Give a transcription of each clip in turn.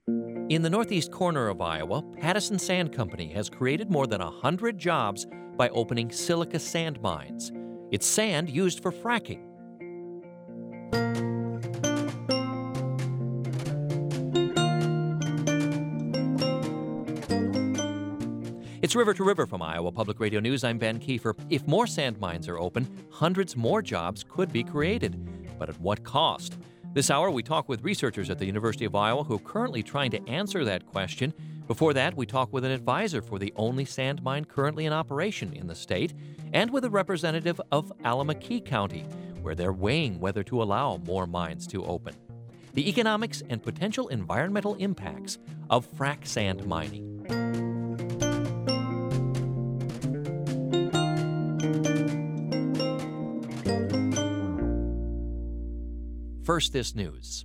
In the northeast corner of Iowa, Pattison Sand Company has created more than 100 jobs by opening silica sand mines. It's sand used for fracking. It's River to River from Iowa Public Radio News. I'm Ben Kiefer. If more sand mines are open, hundreds more jobs could be created. But at what cost? This hour, we talk with researchers at the University of Iowa who are currently trying to answer that question. Before that, we talk with an advisor for the only sand mine currently in operation in the state, and with a representative of Allamakee County, where they're weighing whether to allow more mines to open. The economics and potential environmental impacts of frac sand mining. First, this news.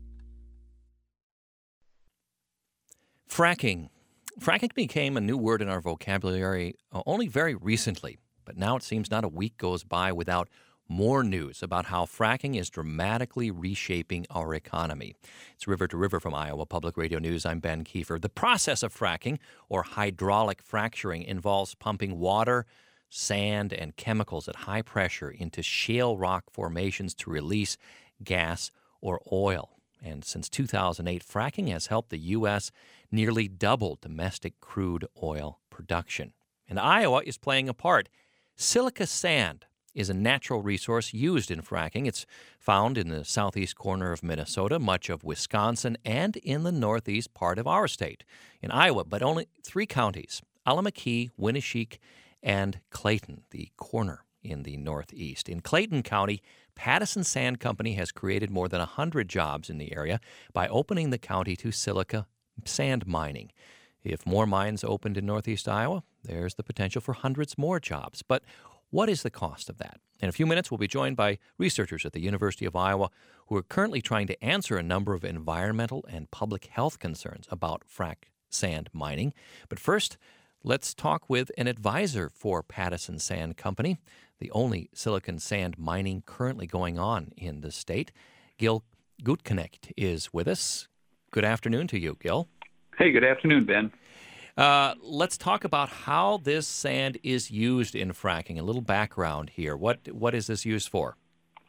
Fracking. Fracking became a new word in our vocabulary only very recently, but now it seems not a week goes by without more news about how fracking is dramatically reshaping our economy. It's River to River from Iowa Public Radio News. I'm Ben Kiefer. The process of fracking, or hydraulic fracturing, involves pumping water, sand, and chemicals at high pressure into shale rock formations to release gas or oil. And since 2008, fracking has helped the U.S. nearly double domestic crude oil production. And Iowa is playing a part. Silica sand is a natural resource used in fracking. It's found in the southeast corner of Minnesota, much of Wisconsin, and in the northeast part of our state. In Iowa, but only 3 counties, Allamakee, Winneshiek, and Clayton, the corner in the northeast. In Clayton County, Pattison Sand Company has created more than 100 jobs in the area by opening the county to silica sand mining. If more mines opened in northeast Iowa, there's the potential for hundreds more jobs. But what is the cost of that? In a few minutes, we'll be joined by researchers at the University of Iowa who are currently trying to answer a number of environmental and public health concerns about frac sand mining. But first, let's talk with an advisor for Pattison Sand Company, the only silicon sand mining currently going on in the state. Gil Gutknecht is with us. Good afternoon to you, Gil. Hey, good afternoon, Ben. Let's talk about how this sand is used in fracking. A little background here. What is this used for?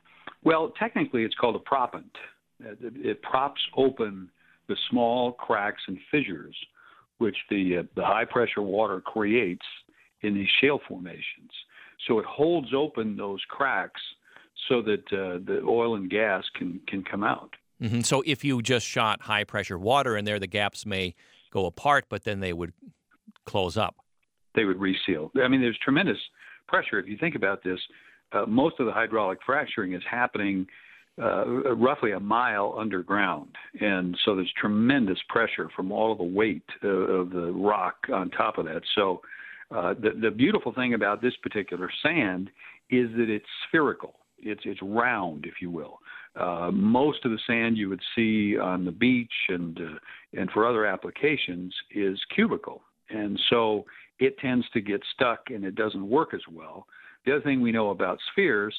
Well, technically, it's called a proppant. It props open the small cracks and fissures which the high-pressure water creates in these shale formations. So it holds open those cracks so that the oil and gas can come out. Mm-hmm. So if you just shot high-pressure water in there, the gaps may go apart, but then they would close up. They would reseal. I mean, there's tremendous pressure. If you think about this, most of the hydraulic fracturing is happening roughly a mile underground. And so there's tremendous pressure from all of the weight of the rock on top of that. So the beautiful thing about this particular sand is that it's spherical. It's round, if you will. Most of the sand you would see on the beach and for other applications is cubical. And so it tends to get stuck and it doesn't work as well. The other thing we know about spheres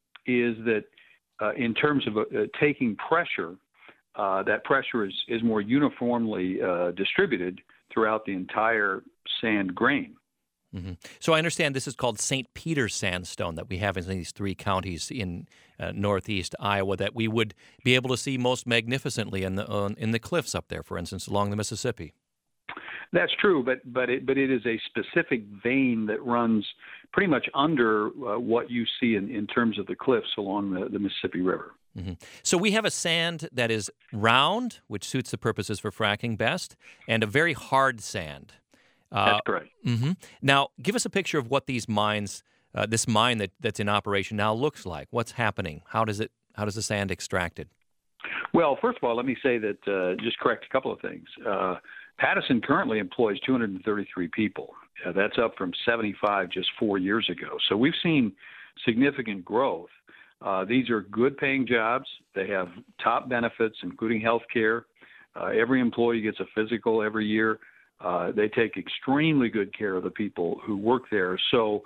is that in terms of taking pressure, that pressure is more uniformly distributed throughout the entire sand grain. Mm-hmm. So I understand this is called St. Peter sandstone that we have in these 3 counties in northeast Iowa that we would be able to see most magnificently in the cliffs up there, for instance, along the Mississippi. That's true, but it is a specific vein that runs pretty much under what you see in terms of the cliffs along the Mississippi River. Mm-hmm. So we have a sand that is round, which suits the purposes for fracking best, and a very hard sand. That's correct. Mm-hmm. Now, give us a picture of what these mines, this mine that's in operation now looks like. What's happening? How does the sand extracted? Well, first of all, let me say that just correct a couple of things. Pattison currently employs 233 people. That's up from 75 just 4 years ago. So we've seen significant growth. These are good-paying jobs. They have top benefits, including health care. Every employee gets a physical every year. They take extremely good care of the people who work there. So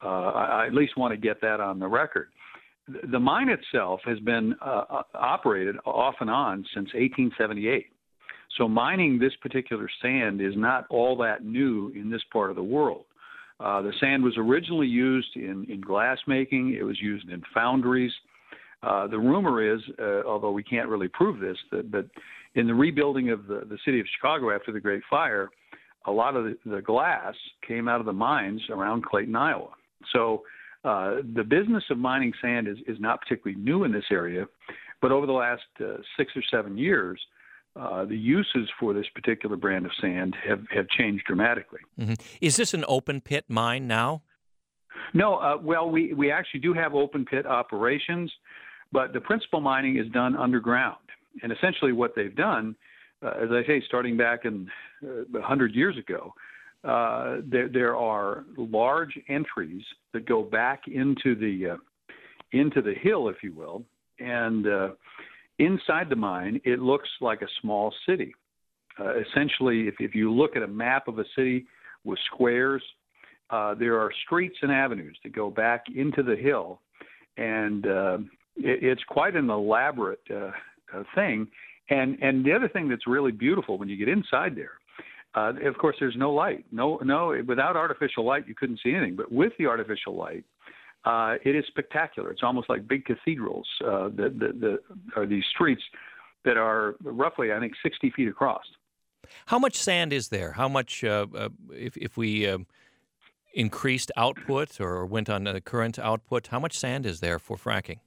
I at least want to get that on the record. The mine itself has been operated off and on since 1878. So mining this particular sand is not all that new in this part of the world. The sand was originally used in glass making. It was used in foundries. The rumor is, although we can't really prove this, but in the rebuilding of the city of Chicago after the Great Fire, a lot of the glass came out of the mines around Clayton, Iowa. So the business of mining sand is not particularly new in this area, but over the last 6 or 7 years, the uses for this particular brand of sand have changed dramatically. Mm-hmm. Is this an open pit mine now? No, well, we actually do have open pit operations, but the principal mining is done underground. And essentially what they've done, as I say, starting back in 100 years ago, there are large entries that go back into the hill, if you will, and inside the mine, it looks like a small city. Essentially, if you look at a map of a city with squares, there are streets and avenues that go back into the hill, and it's quite an elaborate thing. And the other thing that's really beautiful when you get inside there, of course, there's no light. No, without artificial light, you couldn't see anything. But with the artificial light, it is spectacular. It's almost like big cathedrals. That are these streets that are roughly, I think, 60 feet across. How much sand is there? How much, if we increased output or went on the current output, how much sand is there for fracking?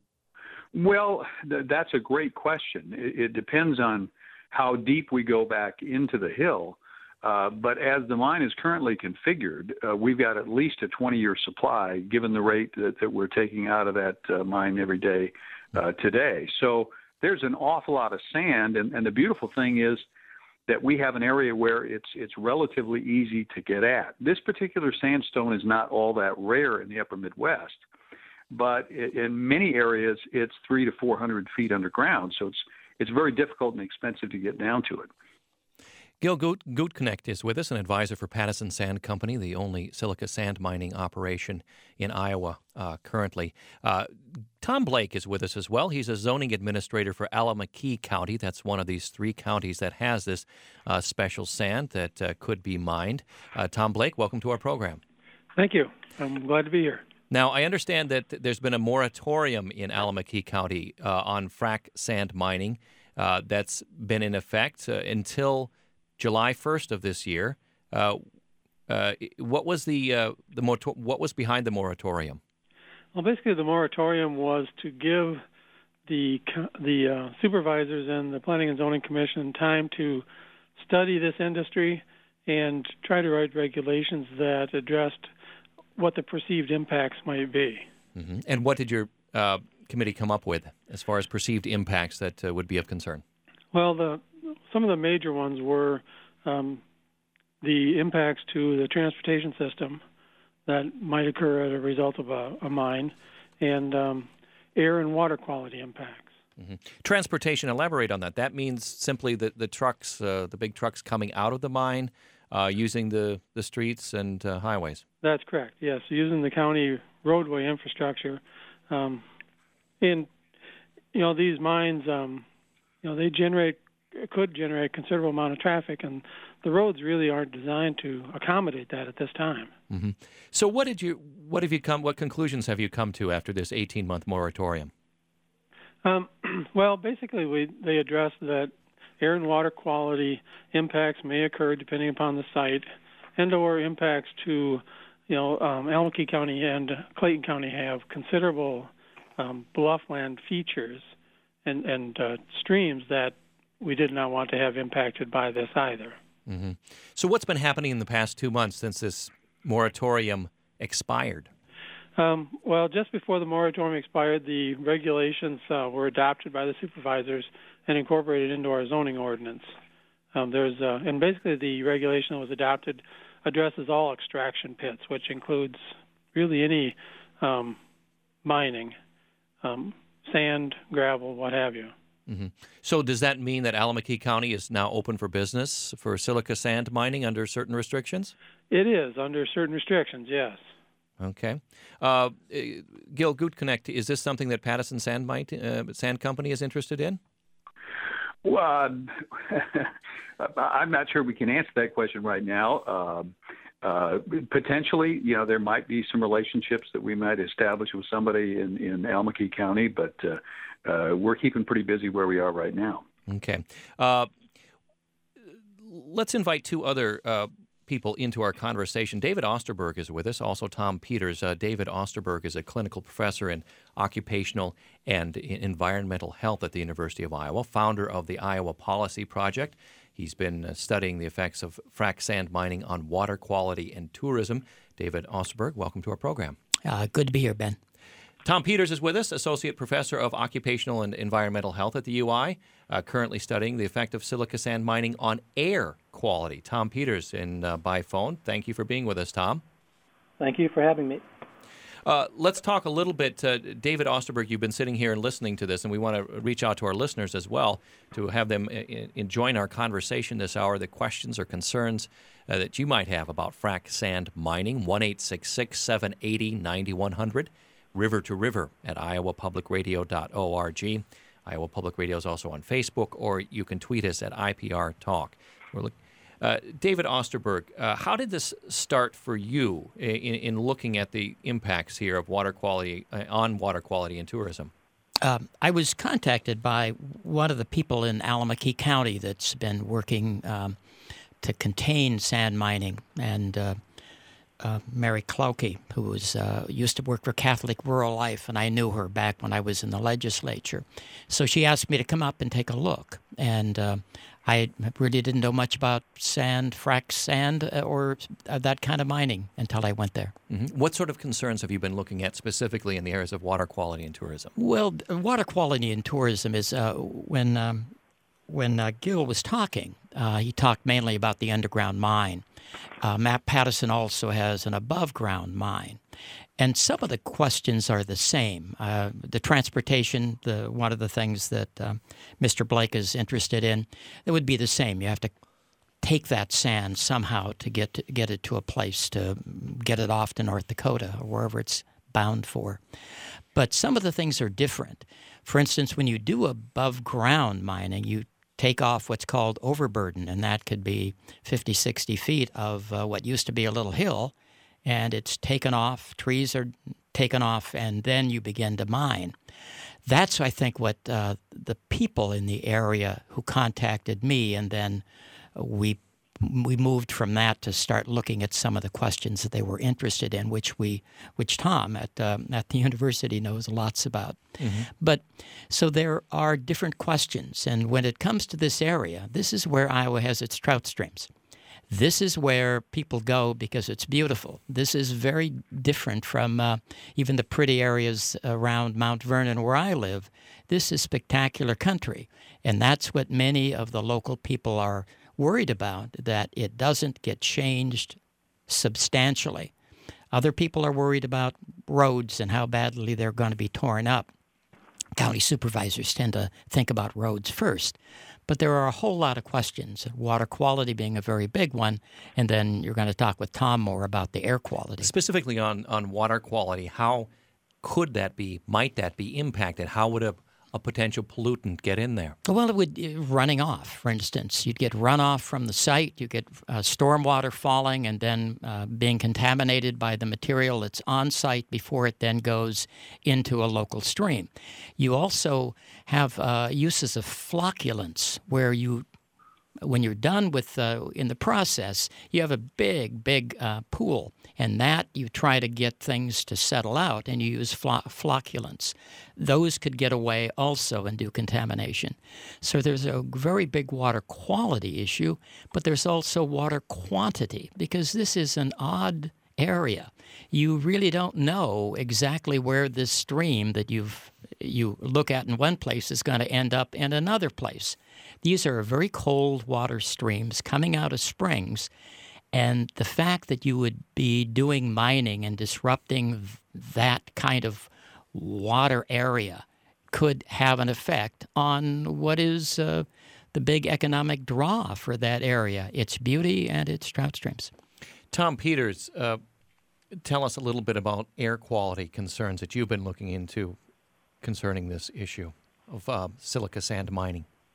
Well, that's a great question. It depends on how deep we go back into the hill. But as the mine is currently configured, we've got at least a 20-year supply, given the rate that we're taking out of that mine every day today. So there's an awful lot of sand, and the beautiful thing is that we have an area where it's relatively easy to get at. This particular sandstone is not all that rare in the upper Midwest, but in many areas it's 300 to 400 feet underground, so it's very difficult and expensive to get down to it. Gil Gutknecht is with us, an advisor for Pattison Sand Company, the only silica sand mining operation in Iowa currently. Tom Blake is with us as well. He's a zoning administrator for Allamakee County. That's one of these 3 counties that has this special sand that could be mined. Tom Blake, welcome to our program. Thank you. I'm glad to be here. Now, I understand that there's been a moratorium in Allamakee County on frac sand mining that's been in effect until July 1st of this year. What was what was behind the moratorium? Well, basically, the moratorium was to give the supervisors and the Planning and Zoning Commission time to study this industry and try to write regulations that addressed what the perceived impacts might be. Mm-hmm. And what did your committee come up with as far as perceived impacts that would be of concern? Well, some of the major ones were the impacts to the transportation system that might occur as a result of a mine, and air and water quality impacts. Mm-hmm. Transportation, elaborate on that. That means simply that the trucks, the big trucks coming out of the mine, using the streets and highways. That's correct, yes, using the county roadway infrastructure. And, these mines, they could generate considerable amount of traffic, and the roads really aren't designed to accommodate that at this time. Mm-hmm. So what conclusions have you come to after this 18-month moratorium? Well, basically, they addressed that air and water quality impacts may occur depending upon the site, and/or impacts to, Allamakee County and Clayton County have considerable bluffland features and streams that we did not want to have impacted by this either. Mm-hmm. So what's been happening in the past 2 months since this moratorium expired? Well, just before the moratorium expired, the regulations were adopted by the supervisors and incorporated into our zoning ordinance. And basically the regulation that was adopted addresses all extraction pits, which includes really any mining, sand, gravel, what have you. Mm-hmm. So does that mean that Allamakee County is now open for business for silica sand mining under certain restrictions? It is, under certain restrictions, yes. Okay. Gil Gutknecht, is this something that Pattison Sand Company is interested in? Well, I'm not sure we can answer that question right now. Potentially, there might be some relationships that we might establish with somebody in Albuquerque County, but we're keeping pretty busy where we are right now. Okay. Let's invite two other people into our conversation. David Osterberg is with us, also Tom Peters. David Osterberg is a clinical professor in occupational and environmental health at the University of Iowa, founder of the Iowa Policy Project. He's been studying the effects of frac sand mining on water quality and tourism. David Osterberg, welcome to our program. Good to be here, Ben. Tom Peters is with us, Associate Professor of Occupational and Environmental Health at the UI, currently studying the effect of silica sand mining on air quality. Tom Peters by phone. Thank you for being with us, Tom. Thank you for having me. Let's talk a little bit. David Osterberg, you've been sitting here and listening to this, and we want to reach out to our listeners as well to have them join our conversation this hour, the questions or concerns that you might have about frac sand mining. 1-866-780-9100. River to River at iowapublicradio.org. Iowa Public Radio is also on Facebook, or you can tweet us at IPR Talk. David Osterberg, how did this start for you in looking at the impacts here of water quality on water quality and tourism? I was contacted by one of the people in Albuquerque County that's been working to contain sand mining, and Mary Clokey, who was used to work for Catholic Rural Life, and I knew her back when I was in the legislature. So she asked me to come up and take a look, and I really didn't know much about frac sand, or that kind of mining until I went there. Mm-hmm. What sort of concerns have you been looking at specifically in the areas of water quality and tourism? Well, water quality and tourism is when Gil was talking, he talked mainly about the underground mine. Matt Pattison also has an above-ground mine. And some of the questions are the same. The transportation, one of the things that Mr. Blake is interested in, it would be the same. You have to take that sand somehow to get it to a place, to get it off to North Dakota or wherever it's bound for. But some of the things are different. For instance, when you do above-ground mining, you take off what's called overburden, and that could be 50, 60 feet of what used to be a little hill, and it's taken off, trees are taken off, and then you begin to mine. That's, I think, what the people in the area who contacted me, and then we moved from that to start looking at some of the questions that they were interested in, which Tom at the university knows lots about. Mm-hmm. But so there are different questions, and when it comes to this area, this is where Iowa has its trout streams. This is where people go because it's beautiful. This is very different from even the pretty areas around Mount Vernon where I live. This is spectacular country, and that's what many of the local people are worried about, that it doesn't get changed substantially. Other people are worried about roads and how badly they're going to be torn up. County supervisors tend to think about roads first. But there are a whole lot of questions, water quality being a very big one, and then you're going to talk with Tom more about the air quality. Specifically on water quality, how might that be impacted? How would a potential pollutant get in there? Well, it would running off, for instance. You'd get runoff from the site. You get stormwater falling and then being contaminated by the material that's on site before it then goes into a local stream. You also have uses of flocculants where when you're done with in the process, you have a big pool, and that you try to get things to settle out, and you use flocculants. Those could get away also and do contamination. So there's a very big water quality issue, but there's also water quantity, because this is an odd area. You really don't know exactly where this stream that you look at in one place is going to end up in another place. These are very cold water streams coming out of springs, and the fact that you would be doing mining and disrupting that kind of water area could have an effect on what is the big economic draw for that area, its beauty and its trout streams. Tom Peters, tell us a little bit about air quality concerns that you've been looking into concerning this issue of silica sand mining.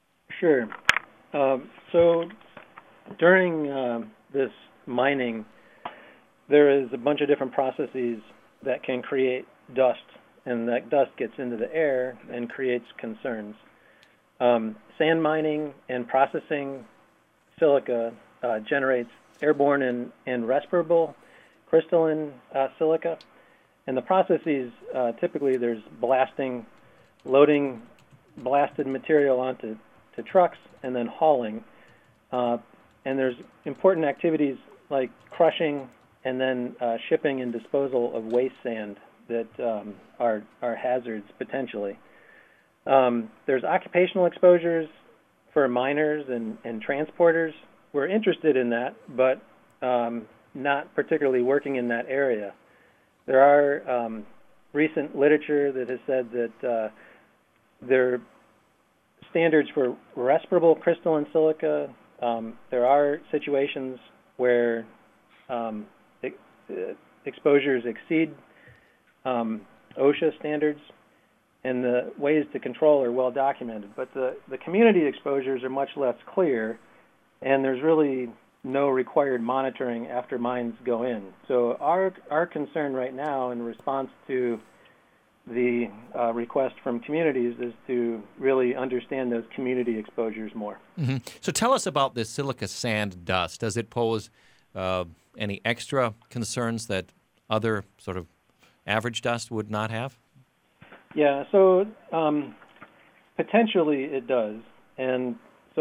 Sure. So during this mining, there is a bunch of different processes that can create dust, and that dust gets into the air and creates concerns. Sand mining and processing silica generates airborne and respirable crystalline silica. And the processes, typically there's blasting, loading blasted material onto trucks, and then hauling. And there's important activities like crushing and then shipping and disposal of waste sand that are hazards potentially. There's occupational exposures for miners and transporters. We're interested in that, but not particularly working in that area. There are recent literature that has said that there are standards for respirable crystalline silica. There are situations where exposures exceed OSHA standards, and the ways to control are well documented. But the community exposures are much less clear, and there's really no required monitoring after mines go in. So our concern right now in response to the request from communities is to really understand those community exposures more. Mm-hmm. So tell us about this silica sand dust. Does it pose any extra concerns that other sort of average dust would not have? Yeah, so potentially it does. And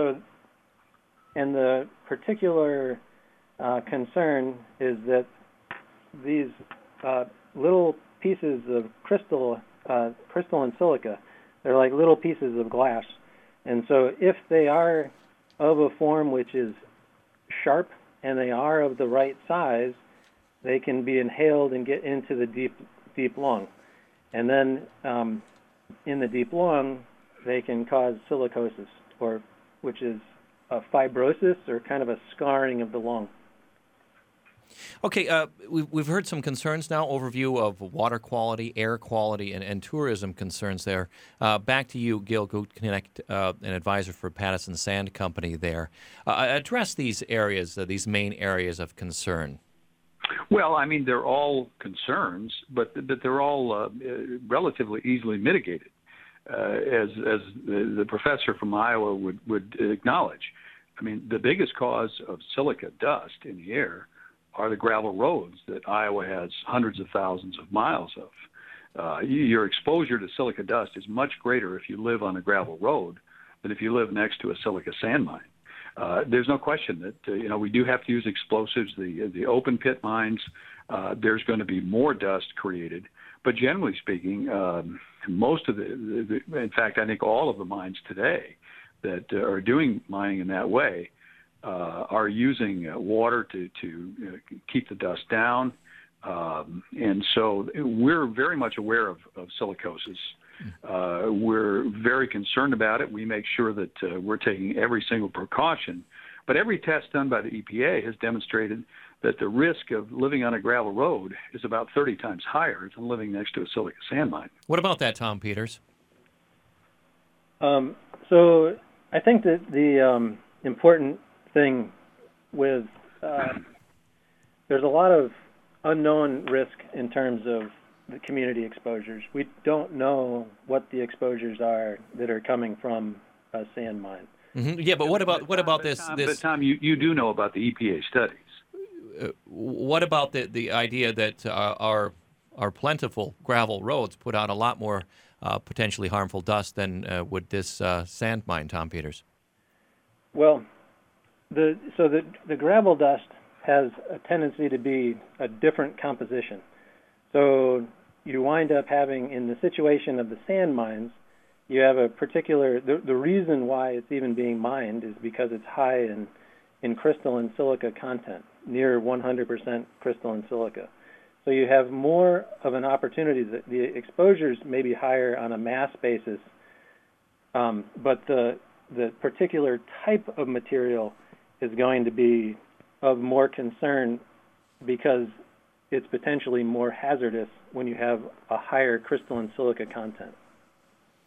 the particular concern is that these little pieces of crystalline silica, they're like little pieces of glass. And so if they are of a form which is sharp and they are of the right size, they can be inhaled and get into the deep lung. And then in the deep lung, they can cause silicosis, which is a fibrosis or kind of a scarring of the lung. Okay, we've heard some concerns now, overview of water quality, air quality, and tourism concerns there. Back to you, Gil Gutknecht, an advisor for Pattison Sand Company there. Address these areas, these main areas of concern. Well, I mean, they're all concerns, but they're all relatively easily mitigated, as the professor from Iowa would acknowledge. I mean, the biggest cause of silica dust in the air are the gravel roads that Iowa has hundreds of thousands of miles of. Your exposure to silica dust is much greater if you live on a gravel road than if you live next to a silica sand mine. There's no question that we do have to use explosives. The open pit mines, there's going to be more dust created. But generally speaking, most of in fact, I think all of the mines today that are doing mining in that way are using water to keep the dust down. And so we're very much aware of silicosis. We're very concerned about it. We make sure that we're taking every single precaution. But every test done by the EPA has demonstrated that the risk of living on a gravel road is about 30 times higher than living next to a silica sand mine. What about that, Tom Peters? So I think that the important thing with there's a lot of unknown risk in terms of the community exposures. We don't know what the exposures are that are coming from a sand mine. Mm-hmm. Yeah, but what about this? But Tom, you do know about the EPA studies. What about the idea that our plentiful gravel roads put out a lot more potentially harmful dust than would this sand mine, Tom Peters? Well, the gravel dust has a tendency to be a different composition. So you wind up having, in the situation of the sand mines, you have a particular, the reason why it's even being mined is because it's high in crystalline silica content, near 100% crystalline silica. So you have more of an opportunity. That the exposures may be higher on a mass basis, but the particular type of material is going to be of more concern because it's potentially more hazardous when you have a higher crystalline silica content.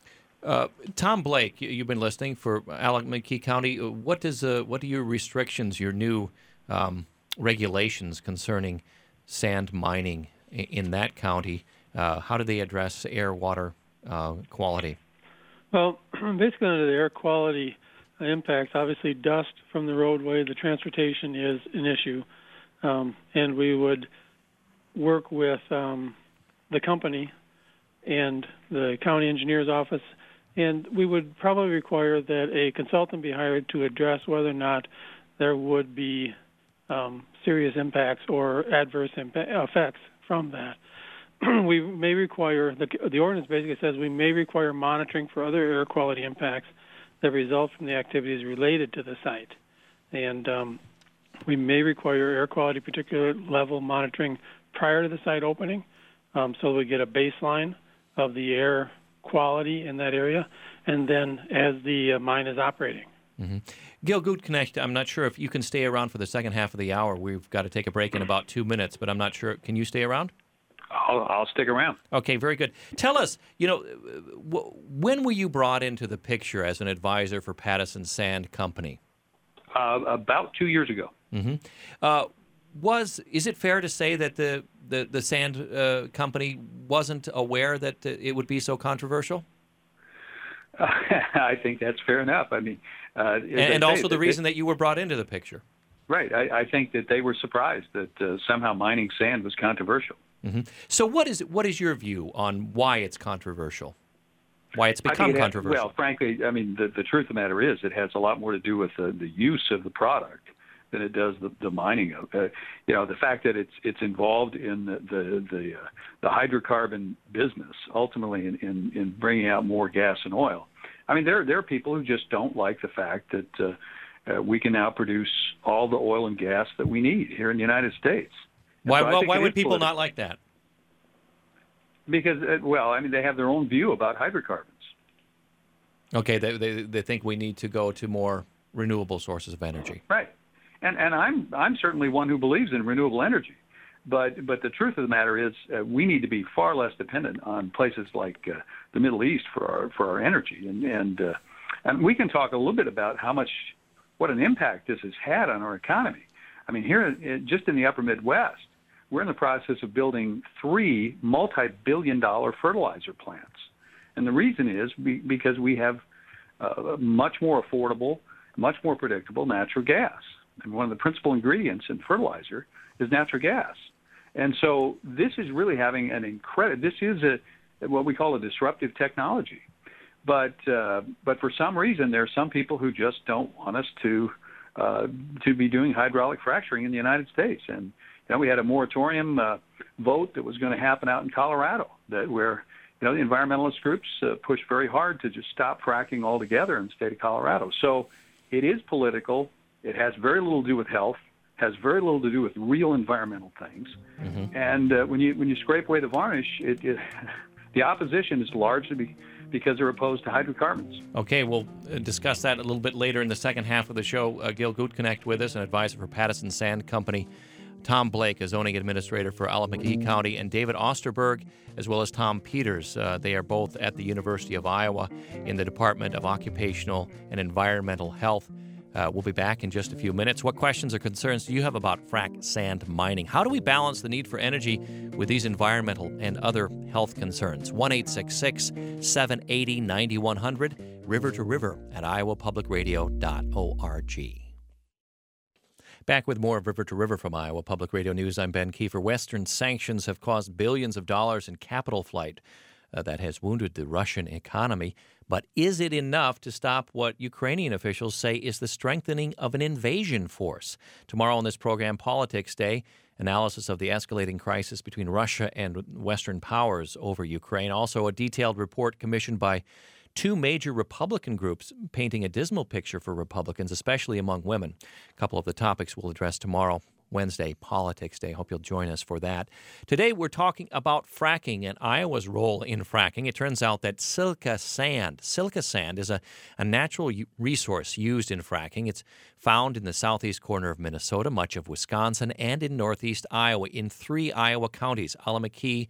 Tom Blake, you've been listening for Alec McKee County. What are your restrictions, your new regulations concerning sand mining in that county? How do they address air, water quality? Well, basically under the air quality impacts, obviously dust from the roadway, the transportation is an issue, and we would work with the company and the county engineer's office, and we would probably require that a consultant be hired to address whether or not there would be serious impacts or adverse effects from that. We may require, the ordinance basically says we may require monitoring for other air quality impacts that result from the activities related to the site. And we may require air quality particular level monitoring prior to the site opening, so we get a baseline of the air quality in that area, and then as the mine is operating. Mm-hmm. Gil Gutknecht, I'm not sure if you can stay around for the second half of the hour. We've got to take a break in about 2 minutes, but I'm not sure. Can you stay around? I'll stick around. Okay, very good. Tell us, when were you brought into the picture as an advisor for Pattison Sand Company? About 2 years ago. Mm-hmm. Is it fair to say that the sand company wasn't aware that it would be so controversial? I think that's fair enough. I mean, and also the reason that you were brought into the picture. Right. I think that they were surprised that somehow mining sand was controversial. Mm-hmm. So what is your view on why it's controversial? Why it's become controversial? Well, frankly, I mean, the truth of the matter is it has a lot more to do with the use of the product than it does the mining of. The fact that it's involved in the hydrocarbon business, ultimately in bringing out more gas and oil. I mean, there are people who just don't like the fact that we can now produce all the oil and gas that we need here in the United States. Why would people not like that? Because, they have their own view about hydrocarbons. Okay, they think we need to go to more renewable sources of energy. Right, and I'm certainly one who believes in renewable energy, but the truth of the matter is we need to be far less dependent on places like the Middle East for our energy, and we can talk a little bit about what an impact this has had on our economy. I mean, here just in the upper Midwest, we're in the process of building 3 multi-billion-dollar fertilizer plants. And the reason is because we have much more affordable, much more predictable natural gas. And one of the principal ingredients in fertilizer is natural gas. And so this is really having this is what we call a disruptive technology. But for some reason, there are some people who just don't want us to be doing hydraulic fracturing in the United States. And we had a moratorium vote that was going to happen out in Colorado, where the environmentalist groups pushed very hard to just stop fracking altogether in the state of Colorado. So it is political. It has very little to do with health. Has very little to do with real environmental things. Mm-hmm. And when you scrape away the varnish, the opposition is largely because they're opposed to hydrocarbons. Okay, we'll discuss that a little bit later in the second half of the show. Gil Gutknecht with us, an advisor for Pattison Sand Company. Tom Blake, a zoning administrator for Alec McKee County, and David Osterberg, as well as Tom Peters. They are both at the University of Iowa in the Department of Occupational and Environmental Health. We'll be back in just a few minutes. What questions or concerns do you have about frac sand mining? How do we balance the need for energy with these environmental and other health concerns? 1-866-780-9100, river to river at iowapublicradio.org. Back with more of River to River from Iowa Public Radio News. I'm Ben Kiefer. Western sanctions have caused billions of dollars in capital flight that has wounded the Russian economy. But is it enough to stop what Ukrainian officials say is the strengthening of an invasion force? Tomorrow on this program, Politics Day, analysis of the escalating crisis between Russia and Western powers over Ukraine. Also, a detailed report commissioned by 2 major Republican groups painting a dismal picture for Republicans, especially among women. A couple of the topics we'll address tomorrow, Wednesday, Politics Day. Hope you'll join us for that. Today, we're talking about fracking and Iowa's role in fracking. It turns out that silica sand is a natural resource used in fracking. It's found in the southeast corner of Minnesota, much of Wisconsin, and in northeast Iowa in 3 Iowa counties, Alec McKee,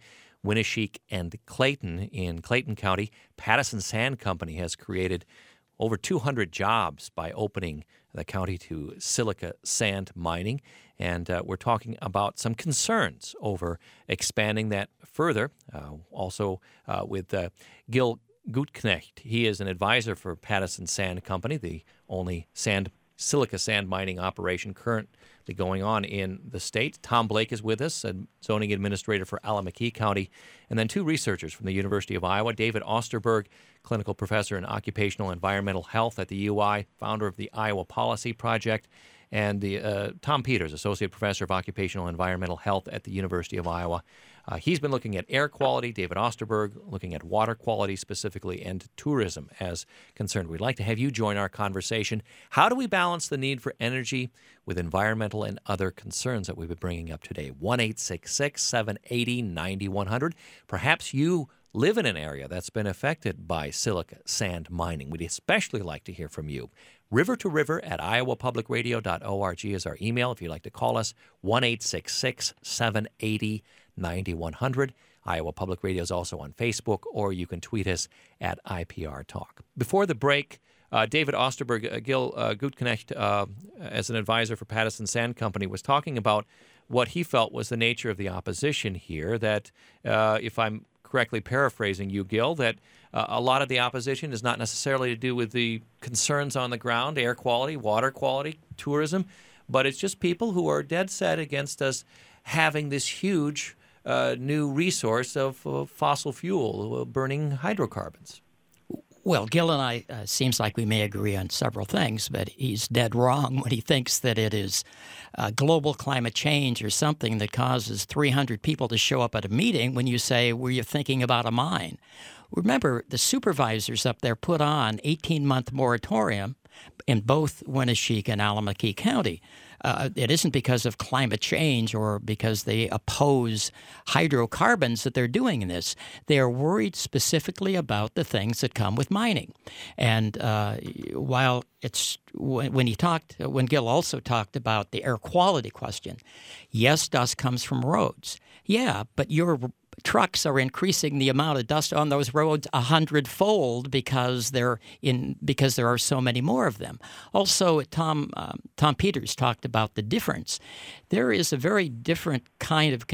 Winneshiek, and Clayton in Clayton County. Pattison Sand Company has created over 200 jobs by opening the county to silica sand mining. And we're talking about some concerns over expanding that further. Also with Gil Gutknecht. He is an advisor for Pattison Sand Company, the only silica sand mining operation currently going on in the state. Tom Blake is with us, a zoning administrator for Allamakee County, and then two researchers from the University of Iowa, David Osterberg, clinical professor in occupational environmental health at the UI, founder of the Iowa Policy Project, and Tom Peters, associate professor of occupational environmental health at the University of Iowa. He's been looking at air quality, David Osterberg looking at water quality specifically, and tourism as concerned. We'd like to have you join our conversation. How do we balance the need for energy with environmental and other concerns that we've been bringing up today? 1-866-780-9100. Perhaps you live in an area that's been affected by silica sand mining. We'd especially like to hear from you. River to River at iowapublicradio.org is our email. If you'd like to call us, 1-866-780-9100. Iowa Public Radio is also on Facebook, or you can tweet us at IPR Talk. Before the break, David Osterberg, Gil Gutknecht, as an advisor for Pattison Sand Company, was talking about what he felt was the nature of the opposition here, that if I'm correctly paraphrasing you, Gil, that a lot of the opposition is not necessarily to do with the concerns on the ground, air quality, water quality, tourism, but it's just people who are dead set against us having this huge new resource of fossil fuel, burning hydrocarbons. Well, Gil and I, seems like we may agree on several things, but he's dead wrong when he thinks that it is global climate change or something that causes 300 people to show up at a meeting when you say, were you thinking about a mine? Remember, the supervisors up there put on 18-month moratorium in both Winneshiek and Allamakee County. It isn't because of climate change or because they oppose hydrocarbons that they're doing this. They are worried specifically about the things that come with mining. And while it's when Gil also talked about the air quality question, yes, dust comes from roads. Yeah, but your trucks are increasing the amount of dust on those roads 100-fold because there are so many more of them. Also, Tom Peters talked about the difference. There is a very different kind of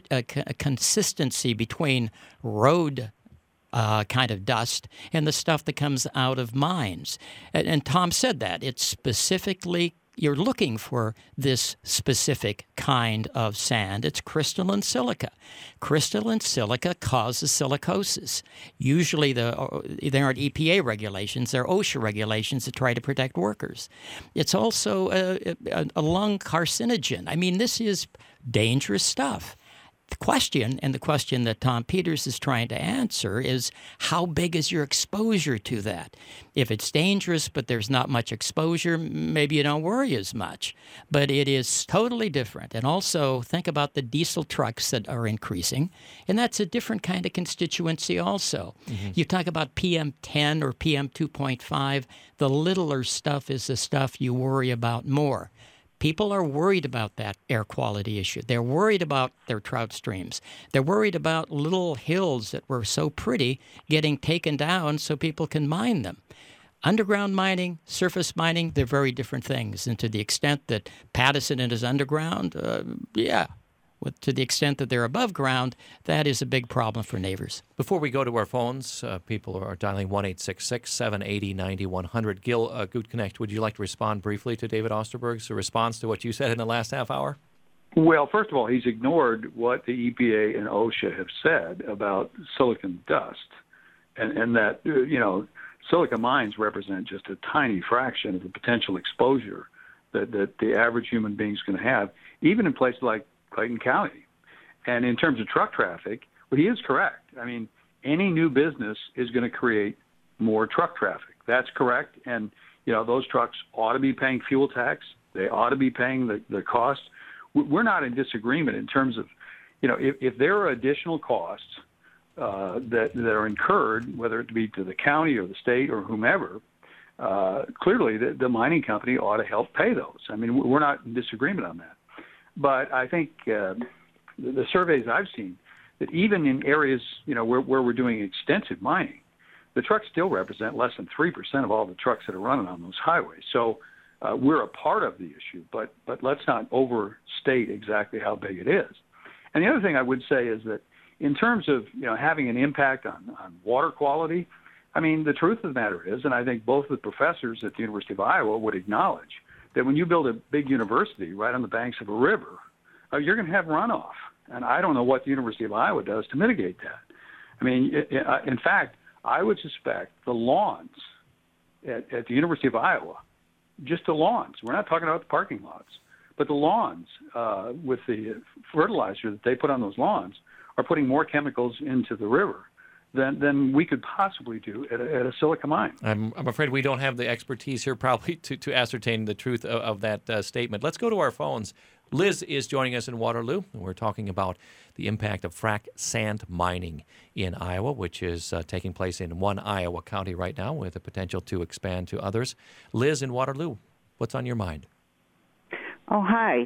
consistency between road kind of dust and the stuff that comes out of mines. And Tom said that. It's specifically you're looking for this specific kind of sand. It's crystalline silica. Crystalline silica causes silicosis. Usually there aren't EPA regulations, they're OSHA regulations that try to protect workers. It's also a lung carcinogen. I mean, this is dangerous stuff. The question that Tom Peters is trying to answer is, how big is your exposure to that? If it's dangerous but there's not much exposure, maybe you don't worry as much. But it is totally different. And also think about the diesel trucks that are increasing, and that's a different kind of constituency also. Mm-hmm. You talk about PM10 or PM2.5, the littler stuff is the stuff you worry about more. People are worried about that air quality issue. They're worried about their trout streams. They're worried about little hills that were so pretty getting taken down so people can mine them. Underground mining, surface mining, they're very different things. And to the extent that Pattison is underground, to the extent that they're above ground, that is a big problem for neighbors. Before we go to our phones, people are dialing 1-866-780-9100. Gil Gutknecht, would you like to respond briefly to David Osterberg's response to what you said in the last half hour? Well, first of all, he's ignored what the EPA and OSHA have said about silicon dust, and that, silica mines represent just a tiny fraction of the potential exposure that the average human being is going to have, even in places like Clayton County. And in terms of truck traffic, well, he is correct. I mean, any new business is going to create more truck traffic. That's correct. And, those trucks ought to be paying fuel tax. They ought to be paying the cost. We're not in disagreement in terms of, if there are additional costs that are incurred, whether it be to the county or the state or whomever, clearly the mining company ought to help pay those. I mean, we're not in disagreement on that. But I think the surveys I've seen, that even in areas, where we're doing extensive mining, the trucks still represent less than 3% of all the trucks that are running on those highways. So we're a part of the issue, but let's not overstate exactly how big it is. And the other thing I would say is that in terms of having an impact on water quality, I mean, the truth of the matter is, and I think both the professors at the University of Iowa would acknowledge, that when you build a big university right on the banks of a river, you're going to have runoff. And I don't know what the University of Iowa does to mitigate that. I mean, in fact, I would suspect the lawns at the University of Iowa, just the lawns, we're not talking about the parking lots, but the lawns with the fertilizer that they put on those lawns are putting more chemicals into the river than we could possibly do at a silica mine. I'm afraid we don't have the expertise here probably to ascertain the truth of that statement. Let's go to our phones. Liz is joining us in Waterloo, and we're talking about the impact of frac sand mining in Iowa, which is taking place in one Iowa county right now with the potential to expand to others. Liz in Waterloo, what's on your mind? Oh, hi.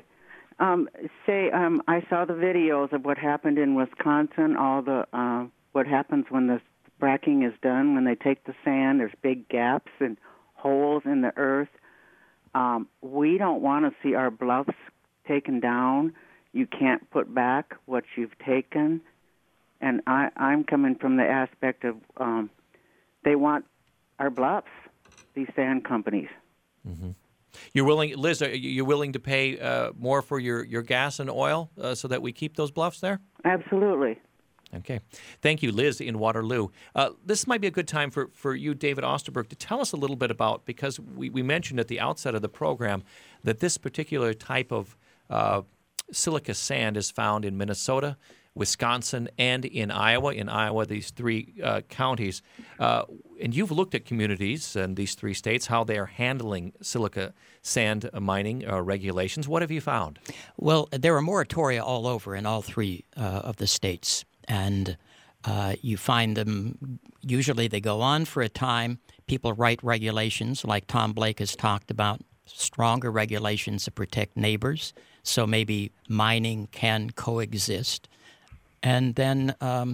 I saw the videos of what happened in Wisconsin, all the what happens when the fracking is done, when they take the sand, there's big gaps and holes in the earth. We don't want to see our bluffs taken down. You can't put back what you've taken. And I'm coming from the aspect of they want our bluffs, these sand companies. Mm-hmm. You're willing, Liz, are you willing to pay more for your gas and oil so that we keep those bluffs there? Absolutely. Okay. Thank you, Liz in Waterloo. This might be a good time for you, David Osterberg, to tell us a little bit about, because we mentioned at the outset of the program that this particular type of silica sand is found in Minnesota, Wisconsin, and in Iowa. In Iowa, these three counties. And you've looked at communities in these three states, how they are handling silica sand mining regulations. What have you found? Well, there are moratoria all over in all three of the states. And you find them, usually they go on for a time. People write regulations like Tom Blake has talked about, stronger regulations to protect neighbors. So maybe mining can coexist. And then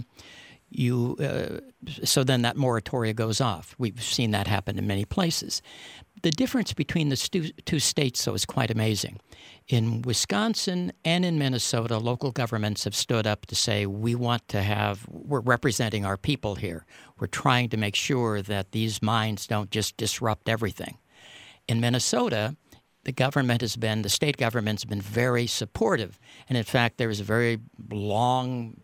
so then that moratoria goes off. We've seen that happen in many places. The difference between the two states, though, is quite amazing. In Wisconsin and in Minnesota, local governments have stood up to say, we're representing our people here. We're trying to make sure that these mines don't just disrupt everything. In Minnesota, the state government's been very supportive. And in fact, there was a very long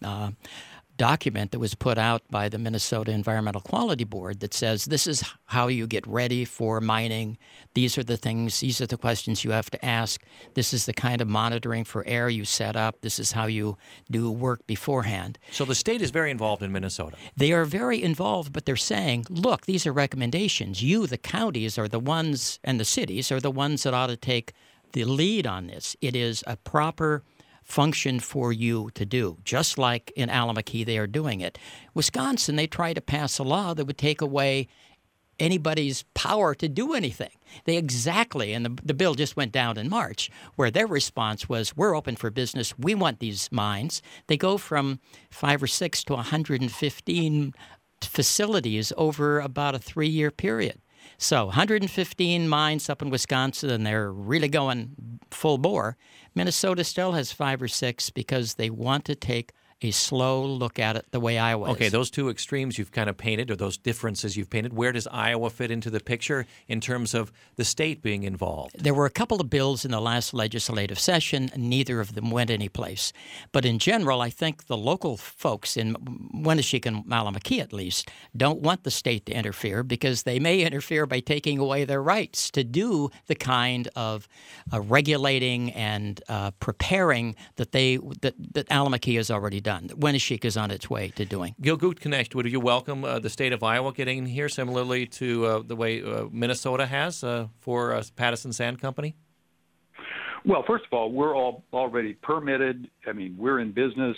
document that was put out by the Minnesota Environmental Quality Board that says this is how you get ready for mining. These are the questions you have to ask. This is the kind of monitoring for air you set up. This is how you do work beforehand. So the state is very involved in Minnesota. They are very involved, but they're saying, look, these are recommendations. You, the counties, are the ones, and the cities are the ones that ought to take the lead on this. It is a proper function for you to do, just like in Alameda they are doing it. Wisconsin, they try to pass a law that would take away anybody's power to do anything. And the bill just went down in March, where their response was, we're open for business. We want these mines. They go from 5 or 6 to 115 facilities over about a 3-year period. So 115 mines up in Wisconsin, and they're really going full bore. Minnesota still has 5 or 6 because they want to take a slow look at it the way Iowa is. Okay, those two extremes you've kind of painted, or those differences you've painted, where does Iowa fit into the picture in terms of the state being involved? There were a couple of bills in the last legislative session, and neither of them went anyplace. But in general, I think the local folks in Winneshiek and Malamaki, at least, don't want the state to interfere because they may interfere by taking away their rights to do the kind of regulating and preparing that Alamaki has already done, that Winneshiek is on its way to doing. Gil Gutknecht, would you welcome the state of Iowa getting in here similarly to the way Minnesota has for Pattison Sand Company? Well, first of all, we're all already permitted. I mean, we're in business.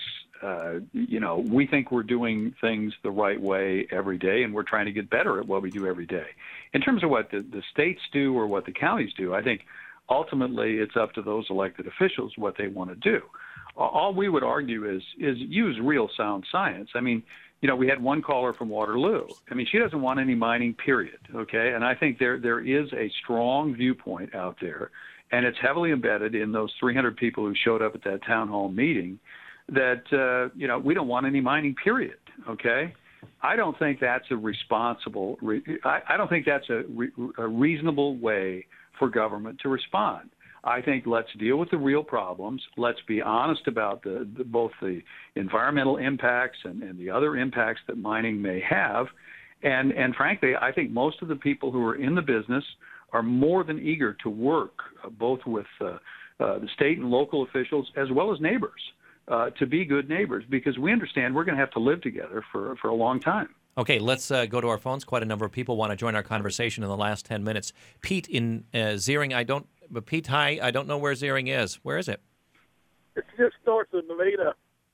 We think we're doing things the right way every day, and we're trying to get better at what we do every day. In terms of what the states do or what the counties do, I think ultimately it's up to those elected officials what they want to do. all we would argue is use real sound science. I mean, we had one caller from Waterloo. I mean, she doesn't want any mining, period. Okay, and I think there is a strong viewpoint out there, and it's heavily embedded in those 300 people who showed up at that town hall meeting that we don't want any mining, period. Okay. I don't think that's a responsible. I don't think that's a reasonable way for government to respond. I think let's deal with the real problems. Let's be honest about both the environmental impacts and the other impacts that mining may have. And frankly, I think most of the people who are in the business are more than eager to work both with the state and local officials as well as neighbors. To be good neighbors, because we understand we're going to have to live together for a long time. Okay, let's go to our phones. Quite a number of people want to join our conversation in the last 10 minutes. Pete in Zeering, Pete, hi, I don't know where Zeering is. Where is it? It's just north of Nevada.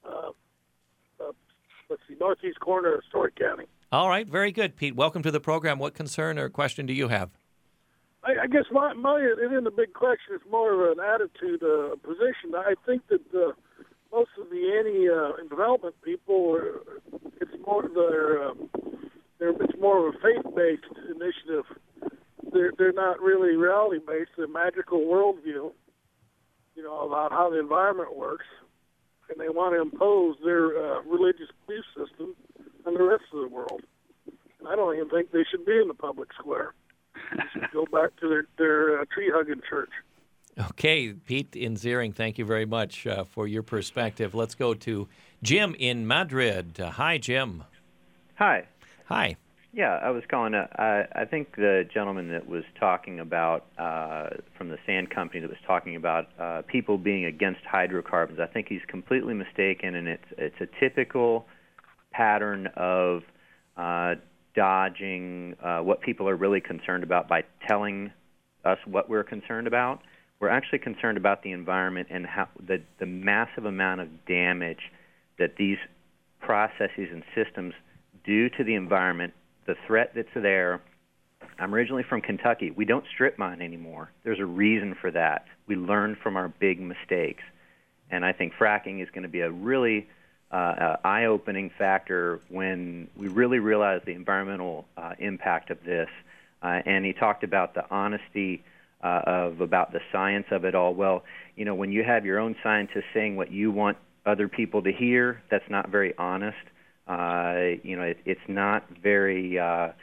Northeast corner of Story County. All right, very good, Pete. Welcome to the program. What concern or question do you have? I guess my it isn't a big question. It's more of an attitude, position. I think that most of the anti-development people, it's more it's more of a faith-based initiative. They're not really reality-based. They're magical worldview, about how the environment works, and they want to impose their religious belief system on the rest of the world. And I don't even think they should be in the public square. They should go back to their tree-hugging church. Okay, Pete in Zeering, thank you very much for your perspective. Let's go to Jim in Madrid. Hi, Jim. Hi. Hi. Yeah, I was calling. I think the gentleman that was talking about from the sand company that was talking about people being against hydrocarbons, I think he's completely mistaken, and it's a typical pattern of dodging what people are really concerned about by telling us what we're concerned about. We're actually concerned about the environment and how the massive amount of damage that these processes and systems do to the environment, the threat that's there. I'm originally from Kentucky. We don't strip mine anymore. There's a reason for that. We learn from our big mistakes. And I think fracking is going to be a really eye-opening factor when we really realize the environmental impact of this. And he talked about the honesty about the science of it all. Well, when you have your own scientists saying what you want other people to hear, that's not very honest. It's not very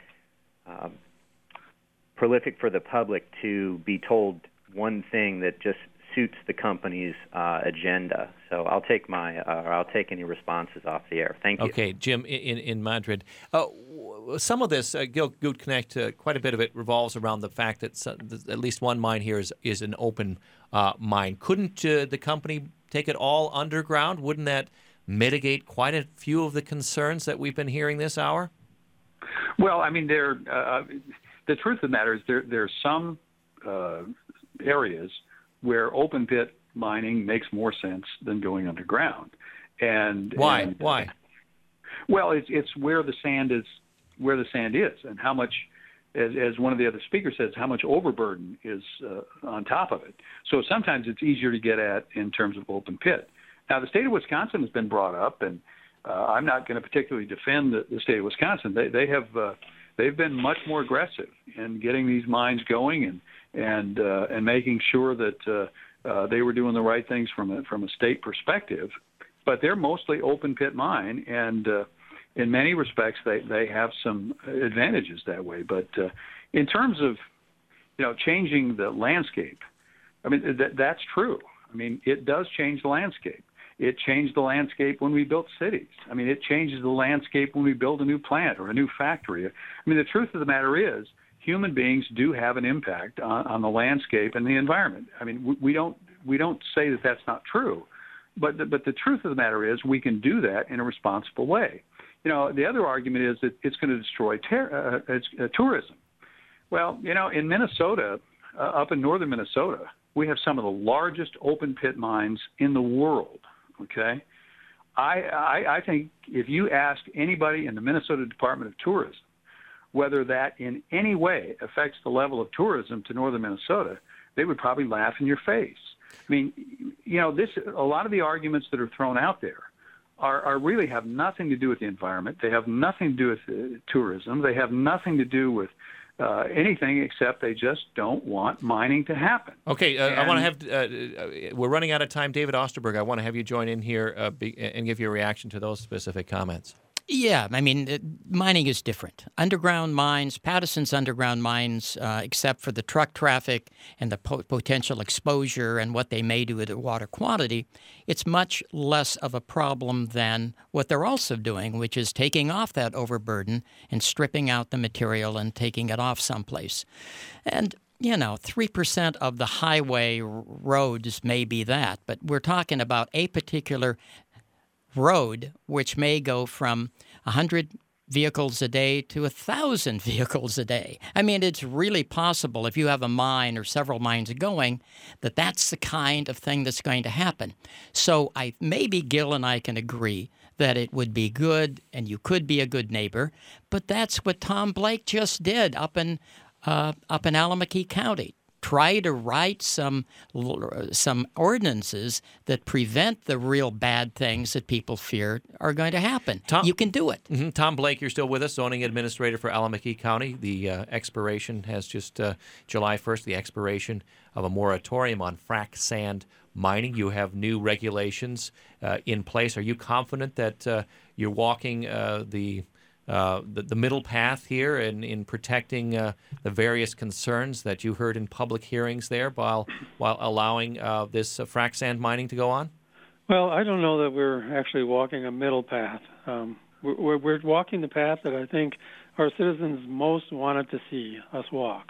prolific for the public to be told one thing that just suits the company's agenda. So I'll take I'll take any responses off the air. Thank you. Okay, Jim in Madrid. Some of this, Good Connect, quite a bit of it revolves around the fact that at least one mine here is an open mine. Couldn't the company take it all underground? Wouldn't that mitigate quite a few of the concerns that we've been hearing this hour? Well, I mean, the truth of the matter is there's some areas where open pit mining makes more sense than going underground. And why? Why? Well, it's where the sand is, and how much, as one of the other speakers says, how much overburden is on top of it. So sometimes it's easier to get at in terms of open pit. Now, the state of Wisconsin has been brought up, and I'm not going to particularly defend the state of Wisconsin. They've been much more aggressive in getting these mines going and making sure that they were doing the right things from a state perspective. But they're mostly open pit mine, and in many respects they have some advantages that way. But in terms of changing the landscape, I mean that's true. I mean it does change the landscape. It changed the landscape when we built cities. I mean, it changes the landscape when we build a new plant or a new factory. I mean, the truth of the matter is human beings do have an impact on the landscape and the environment. I mean, we don't say that that's not true, but the truth of the matter is we can do that in a responsible way. The other argument is that it's going to destroy tourism. Well, in Minnesota, up in northern Minnesota, we have some of the largest open pit mines in the world. Okay, I think if you ask anybody in the Minnesota Department of Tourism whether that in any way affects the level of tourism to northern Minnesota, they would probably laugh in your face. I mean, a lot of the arguments that are thrown out there are really have nothing to do with the environment. They have nothing to do with tourism. They have nothing to do with anything except they just don't want mining to happen. Okay, I want to have, we're running out of time. David Osterberg, I want to have you join in here and give your reaction to those specific comments. Yeah, I mean, mining is different. Underground mines, Patterson's underground mines, except for the truck traffic and the potential exposure and what they may do with the water quantity, it's much less of a problem than what they're also doing, which is taking off that overburden and stripping out the material and taking it off someplace. And 3% of the highway roads may be that, but we're talking about a particular road which may go from 100 vehicles a day to 1,000 vehicles a day. I mean, it's really possible if you have a mine or several mines going that's the kind of thing that's going to happen. So maybe Gil and I can agree that it would be good and you could be a good neighbor, but that's what Tom Blake just did up in Alameda County. Try to write some ordinances that prevent the real bad things that people fear are going to happen. You can do it. Mm-hmm. Tom Blake, you're still with us, zoning administrator for Alameda County. The expiration has just July 1st, the expiration of a moratorium on frac sand mining. You have new regulations in place. Are you confident that you're walking the middle path here in protecting the various concerns that you heard in public hearings there while allowing this frac sand mining to go on? Well, I don't know that we're actually walking a middle path. We're walking the path that I think our citizens most wanted to see us walk.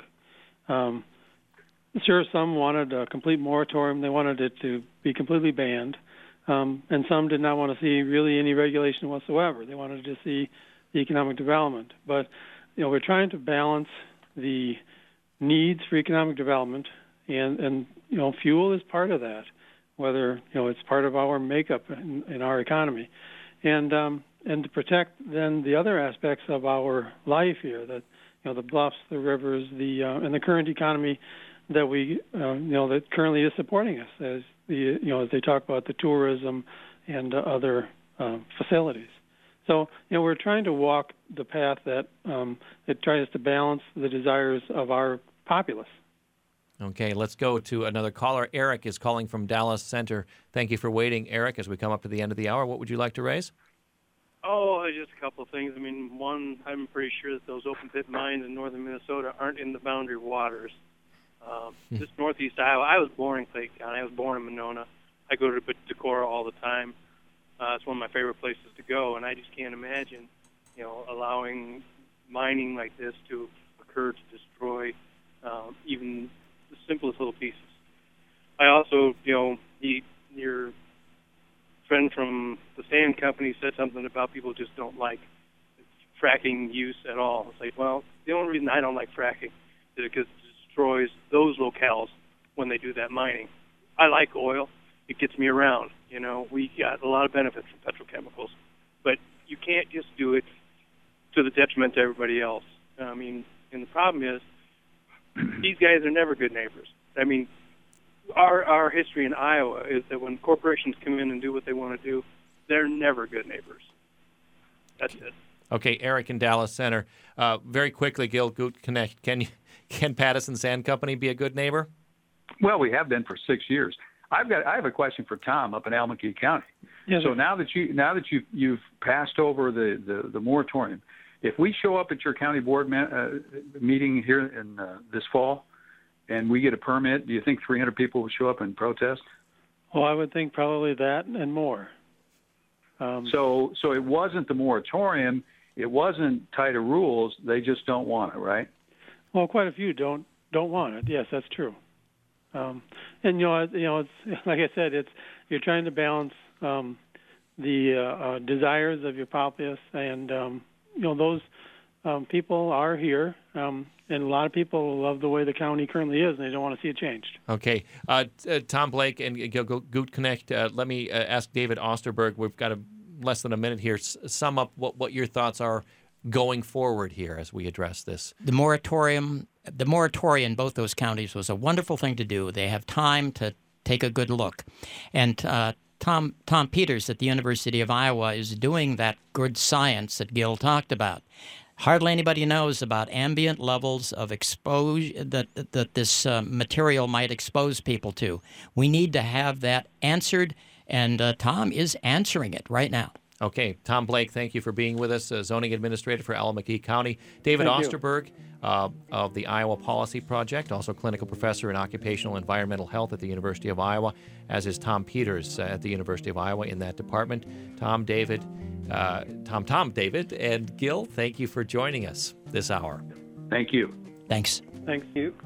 Sure, some wanted a complete moratorium. They wanted it to be completely banned. And some did not want to see really any regulation whatsoever. They wanted to see the economic development. But, we're trying to balance the needs for economic development, and fuel is part of that, whether, it's part of our makeup in our economy. And to protect then the other aspects of our life here, that, the bluffs, the rivers, and the current economy that we, that currently is supporting us, as as they talk about the tourism and other facilities. So, we're trying to walk the path that it tries to balance the desires of our populace. Okay, let's go to another caller. Eric is calling from Dallas Center. Thank you for waiting, Eric, as we come up to the end of the hour. What would you like to raise? Oh, just a couple of things. I mean, one, I'm pretty sure that those open-pit mines in northern Minnesota aren't in the boundary waters. Just northeast Iowa. I was born in Clay County. I was born in Monona. I go to Decorah all the time. It's one of my favorite places to go, and I just can't imagine, allowing mining like this to occur to destroy even the simplest little pieces. I also, your friend from the sand company said something about people just don't like fracking use at all. It's like, well, the only reason I don't like fracking is because it destroys those locales when they do that mining. I like oil. It gets me around. We got a lot of benefits from petrochemicals, but you can't just do it to the detriment to everybody else. I mean, and the problem is these guys are never good neighbors. I mean, our history in Iowa is that when corporations come in and do what they want to do, they're never good neighbors. That's it. Okay, Eric in Dallas Center. Very quickly, Gil Gutknecht, can Pattison Sand Company be a good neighbor? Well, we have been for 6 years. I have a question for Tom up in Alameda County. Yes, so now that you've passed over the moratorium, if we show up at your county board meeting here in this fall, and we get a permit, do you think 300 people will show up and protest? Well, I would think probably that and more. So it wasn't the moratorium. It wasn't tighter rules. They just don't want it, right? Well, quite a few don't want it. Yes, that's true. And it's like I said, you're trying to balance the desires of your populace, and those people are here, and a lot of people love the way the county currently is, and they don't want to see it changed. Okay, Tom Blake and Gil Gutknecht, let me ask David Osterberg. We've got less than a minute here. Sum up what your thoughts are going forward here as we address this. The moratorium in both those counties was a wonderful thing to do. They have time to take a good look. And Tom Peters at the University of Iowa is doing that good science that Gil talked about. Hardly anybody knows about ambient levels of exposure that this material might expose people to. We need to have that answered, and Tom is answering it right now. Okay, Tom Blake, thank you for being with us, zoning administrator for Allamakee County. David Osterberg of the Iowa Policy Project, also clinical professor in occupational environmental health at the University of Iowa, as is Tom Peters at the University of Iowa in that department. Tom, David, and Gil, thank you for joining us this hour. Thank you. Thanks. Thank you.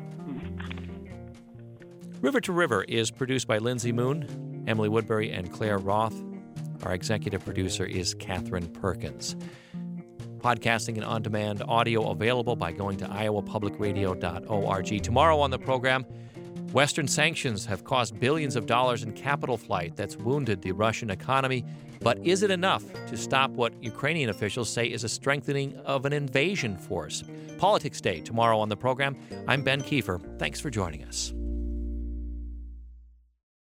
River to River is produced by Lindsay Moon, Emily Woodbury, and Claire Roth. Our executive producer is Catherine Perkins. Podcasting and on-demand audio available by going to iowapublicradio.org. Tomorrow on the program, Western sanctions have cost billions of dollars in capital flight that's wounded the Russian economy. But is it enough to stop what Ukrainian officials say is a strengthening of an invasion force? Politics Day tomorrow on the program. I'm Ben Kiefer. Thanks for joining us.